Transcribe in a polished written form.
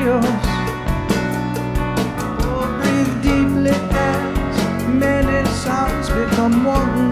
labios. Oh, breathe deeply as many sounds become one.